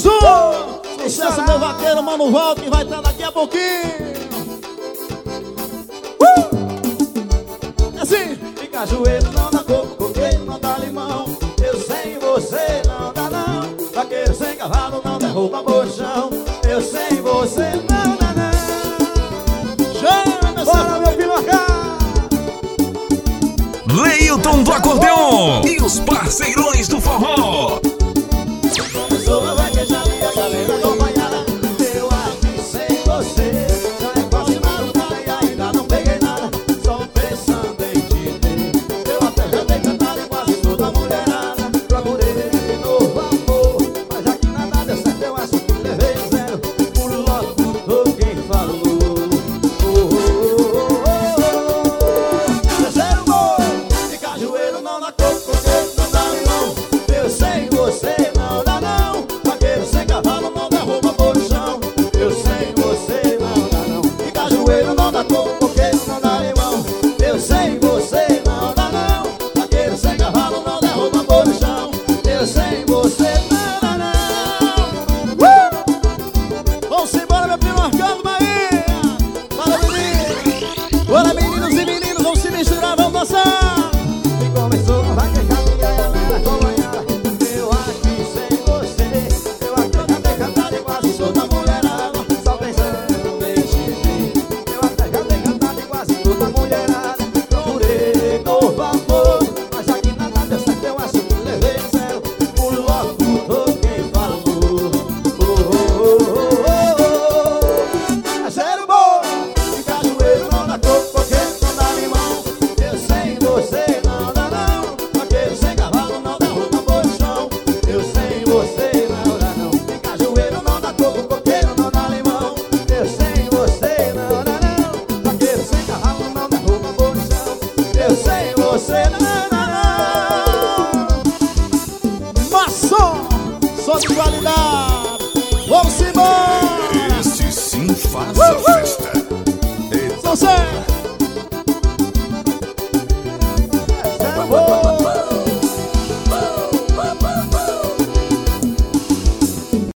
mais um! Sucesso, meu vaqueiro, Mano Volta, que vai estar daqui a pouquinho. É assim. De cajueiro não dá coco, coqueiro não dá limão. Eu sem você não dá não. Vaqueiro sem cavalo não derruba bolchão. Eu sem você não dá não. Chama, bora meu filho acá. Leilton do acordeon e os parceirões do forró. Começou a vaquejada e a galera acompanhada. Eu aqui sem você. Já é quase madrugada e ainda não peguei nada. Só pensando em te ter. Eu até já dei cantada e quase toda a mulherada. Procurei novo amor, mas aqui nada deu certo. Eu acho que levei um zero. Por logo tô quem falou. Terceiro gol. De cajueiro não dá coco, coqueiro não dá limão. Eu sem você não dá não. Vaqueiro sem cavalo não derruba bolchão. Eu sem você não dá não. De cajueiro não dá coco, coqueiro não dá limão. Eu sem você não dá não. Vaqueiro sem cavalo não derruba bolchão. Eu sem você não dá não. Vamos embora, meu primo Arcando Bahia. Fala, menino. Bora, meninos e meninos, vamos se misturar, vamos dançar. E começou a vaquejada e a galera acompanhada. Eu aqui sem você. Eu até já dei cantada e quase toda a mulherada. Só pensando em te ver. Eu até já dei cantada e quase toda a mulherada. Procurei novo amor, mas aqui nada deu certo. Eu acho que levei zero. Por logo tô quem falou. É zero bom. De cajueiro não dá coco, coqueiro não dá limão. Eu sem você não dá não. Vaqueiro sem cavalo não derruba bolchão. Eu sem você não dá não. De cajueiro não dá coco, coqueiro não dá limão. Eu sem você não dá não. Vaqueiro sem cavalo não derruba bolchão. Eu sem você não dá não. Maçom, só de qualidade. Vamos embora. Esse sim faz a festa. Sucesso.